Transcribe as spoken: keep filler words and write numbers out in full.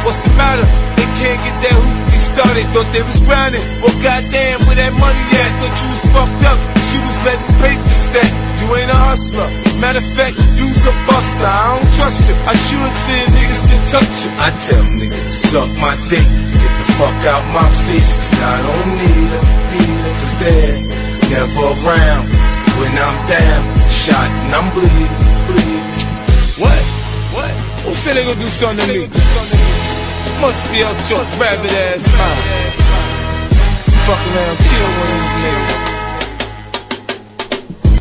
What's the matter? They can't get that hoopty started. Thought they was grinding. Well, goddamn, where that money at? Thought you was fucked up. She was letting paper stack. You ain't a hustler. Matter of fact, you's a buster. I don't trust you. I sure said niggas didn't touch you. I tell niggas to suck my dick. Get the fuck out my face, cause I don't need her. Need her, cause they're never around. When I'm down, shot and I'm bleeding, bleeding. What? What? Who said they gonna do something to me? Must be out your rabbit ass mind. Fuck around, kill one of these niggas.